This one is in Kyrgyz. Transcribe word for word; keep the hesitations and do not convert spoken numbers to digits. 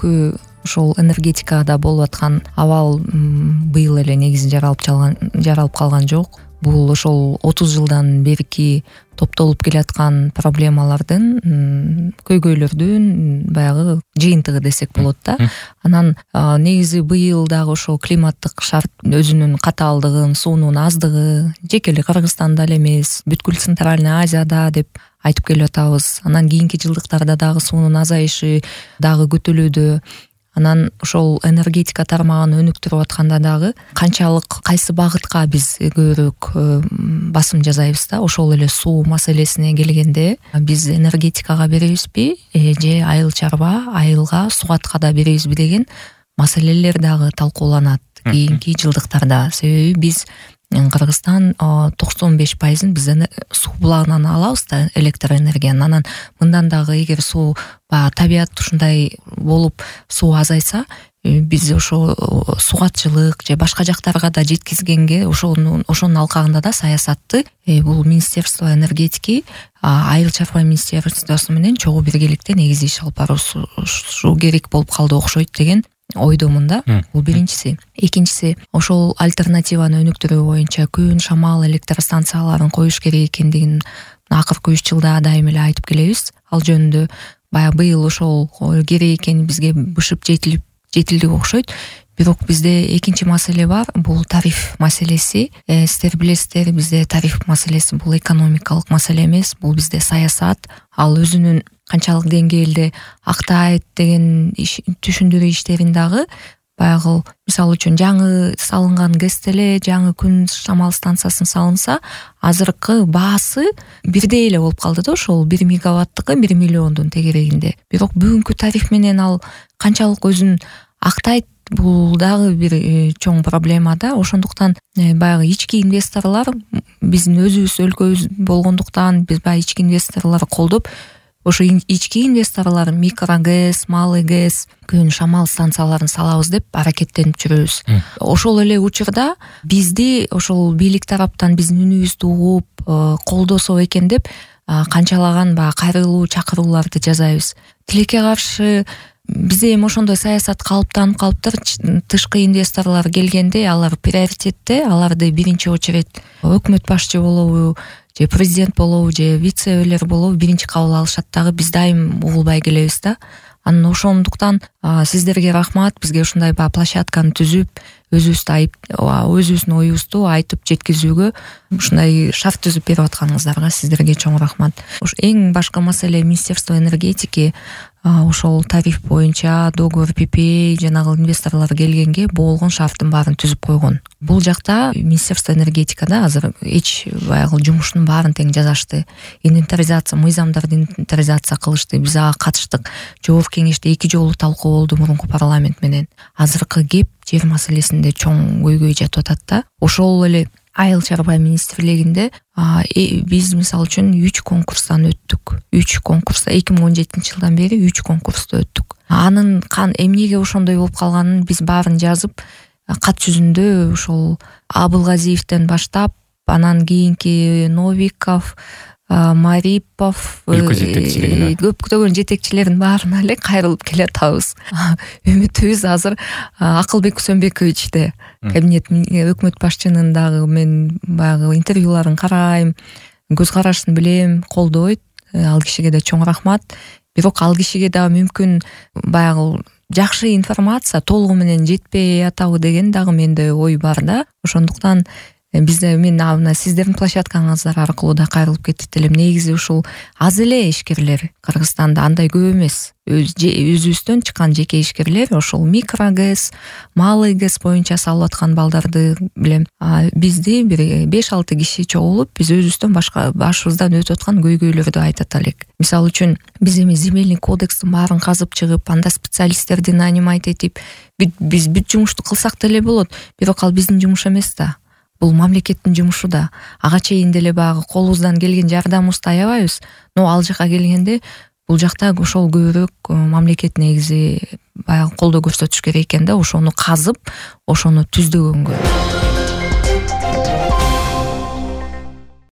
бүгүнкү ошол энергетикада болуп аткан абал быйыл эле негизи жаралып чалган жаралып калган жок. Бул ошол отуз жылдан берки топтолуп келаткан проблемалардын, көйгөйлөрдүн баягы жыйынтыгы десек болот да. Анан негизи быйыл дагы ошол климаттык шарт өзүнүн катаалдыгын, суунун аздыгы жеке эле Кыргызстанда эле эмес, бүткүл Центральный Азияда деп айтып келип атабыз. Анан кийинки жылдыктарда дагы суунун азайышы дагы күтүлүүдө. Анан ошол энергетика тармагын өнүктүрүп атканда дагы канчалык кайсы багытка биз көбүрөөк басым жасайбыз да. Ошол эле суу маселесине келгенде биз энергетикага беребизби же айыл чарба, айылга, сугатка да беребизби деген маселелер дагы талкууланат кийинки жылдыктарда. Себеби биз Кыргызстан токсон беш пайызын биз суу булагынан алабыз да электр энергияны. Анан мындан дагы эгер суу табият ушундай болуп суу азайса, биз ошо сугатчылык же башка жактарга да жеткизгенге ошонун ошонун алкагында да саясатты бул Министерство энергетики айыл чарба министерствосу менен чогуу биргеликте негизи иш алып барушу керек болуп калды окшойт деген ойдомун да. Бул биринчиси. Экинчиси, ошол альтернативаны өнүктүрүү боюнча күн, шамал электростанцияларын коюш керек экендигин акыркы үч жылда дайым эле айтып келебиз. Ал жөнүндө баягы быйыл ошол керек экени бизге бышып жетилип жетилди окшойт. Бирок бизде экинчи маселе бар, бул тариф маселеси. Сиздер билесиздер, бизде тариф маселеси бул экономикалык маселе эмес, бул бизде саясат. Ал өзүнүн канчалык деңгээлде актайт деген түшүндүрүү иштерин дагы баягы мисалы үчүн жаңы салынган ГЭС эле, жаңы күн шамал станциясын салынса, азыркы баасы бирдей эле болуп калды да, ошол бир мегаваттыкы бир миллиондун тегерегинде. Бирок бүгүнкү тариф менен ал канчалык өзүн актайт, бул дагы бир чоң проблема да. Ошондуктан баягы ички инвесторлор биздин өзүбүз өлкөбүз болгондуктан биз баягы ички инвесторлор колдоп, ошо ички инвесторлор микрогэс, малый гэс, күн шамал станцияларын салабыз деп аракеттенип жүрөбүз. Ошол эле учурда бизди ошол бийлик тараптан биздин үнүбүздү угуп, колдосо экен деп канчалаган баягы кайрылуу чакырууларды жасайбыз. Тилекке каршы бизде эми ошондой саясат калыптанып калыптыр. Тышкы инвесторлор келгенде алар приоритетте, аларды биринчи очередь өкмөт башчы болобу, же президент болобу, же вице-өрлөр болобу биринчи кабыл алышат дагы, биз дайым угулбай келебиз да. Анан ошондуктан сиздерге рахмат, бизге ушундай ба площадканы түзүп, өзүбүздү айып, өзүбүздүн оюбузду айтып жеткизүүгө ушундай шарт түзүп берип атканыңыздарга сиздерге чоң рахмат. Эң башкы маселе Министерство энергетики ошол тариф боюнча договор пи пи эй жанагы инвесторлор келгенге болгон шарттын баарын түзүп койгон. Бул жакта Министерство энергетикада азыр эч баягы жумушунун баарын тең жасашты. Инвентаризация, мыйзамдарды инвентаризация кылышты. Биз ага катыштык. Жогорку кеңеште эки жолу талкуу болду мурунку парламент менен. Азыркы кеп жер маселесинде чоң көйгөй жатып атат да. Ошол эле айыл чарба министрлигинде биз мисалы үчүн үч конкурстан өттүк. үч конкурста эки миң он жетинчи жылдан бери үч конкурста өттүк. Анын кан эмнеге ошондой болуп калганын биз баарын жазып, кат жүзүндө ошол Абылгазиевден баштап, анан кийинки Новиков, Марипов, көптөгөн жетекчилердин баарына эле кайрылып келатабыз. Үмүтүбүз азыр Акылбек Сөмбековичте, кабинет өкмөт башчынын дагы мен баягы интервьюларын карайм, көз карашын билем, колдойт. Ал кишиге да чоң рахмат. Бирок ал кишиге да мүмкүн баягы жакшы информация толугу менен жетпей атабы деген дагы менде ой бар да. Ошондуктан бизде мен мына сиздердин площадкаңыздар аркылуу да кайрылып кетет элем. Негизи ушул аз эле ишкерлер Кыргызстанда, андай көп эмес. Өзүбүздөн чыккан жеке ишкерлер ошол микрогэс, малый гэс боюнча салып аткан балдарды билем. Бизди бир беш алты киши чогулуп, биз өзүбүздөн башка башыбыздан өтүп аткан көйгөйлөрдү айтат элек. Мисалы үчүн биз эми земельный кодекстин баарын казып чыгып, анда специалисттерди нанимать этип, биз бүт жумушту кылсак деле болот. Бирок ал биздин жумуш эмес да. Бул мамлекеттин жумушу да. Ага чейин деле багы колубуздан келген жардамыбызды аябайбыз. Но ал жака келгенде бул жакта ошол көбүрөөк мамлекет негизи баягы колдоо көрсөтүш керек экен да. Ошону казып, ошону түздөгөнгө.